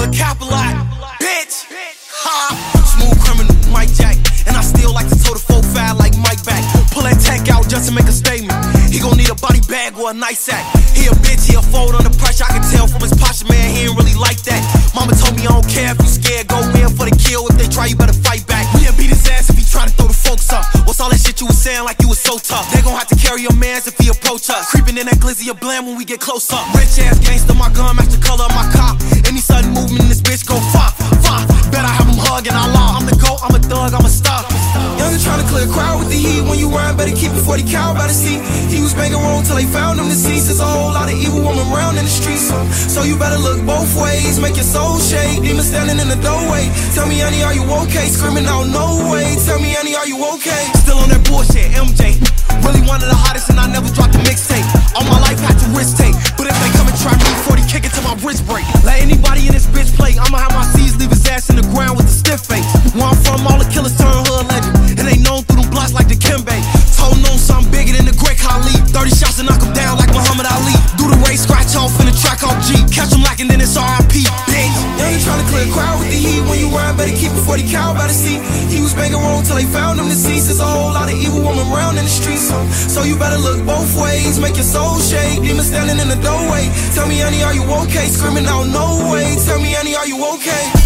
Look Capital, bitch. Ha. Smooth criminal, Mike Jack. And I still like to toe the 4-5 like Mike back. Pull that tech out just to make a statement. He gon' need a body bag or a nice sack. He a bitch, he'll fold under pressure. I can tell from his posture, man, he ain't really like that. Mama told me I don't care if you scared. Go in for the kill. If they try, you better fight back. We'll beat his ass if he try to throw the folks up. What's all that shit you was saying like you was so tough? They gon' have to carry your mans if he approach us. Creeping in that glizzy of blam when we get close up. Rich ass gangster, my gun match the color of my cop. Any sudden movement in this bitch go fop, fop. Bet I have him hugging I law. I'm the GOAT, I'm a thug, I'm a star. Youngin' tryna clear a crowd with the heat. When you rhyme, better keep it 40 cal by the seat. He was banging wrong till they found him deceased. There's a whole lot of evil woman around in the streets. So you better look both ways, make your soul shake. Demon standing in the doorway. Tell me, honey, are you okay? Screaming out, no way. Tell me, honey, are you okay? Still on that bullshit, MJ. Really one of the hottest and I never dropped a mixtape. All my life had to risk take. But if they come and try me, 40 kick it till my wrist break. Let anybody in this bitch play. I'ma have my C's leave his ass in the ground with a stiff face. Where I'm from, all the killers turn hood legend. And they known through them blocks like the Kimbe. Told known something bigger than the Great Khali. 30 shots and knock him down like Muhammad Ali. Do the race, scratch off in the track off G. Catch him lacking, then it's R.I.P. Bitch. Young tryna clear a crowd with the heat. When you rhyme, better keep it 40 cal by the seat. He was banging wrong till they found him deceased. There's a whole lot of evil woman around in the streets. So you better look both ways, make your soul shake. Demon standing in the doorway. Tell me, honey, are you okay? Screaming out, no way. Tell me, honey, are you okay?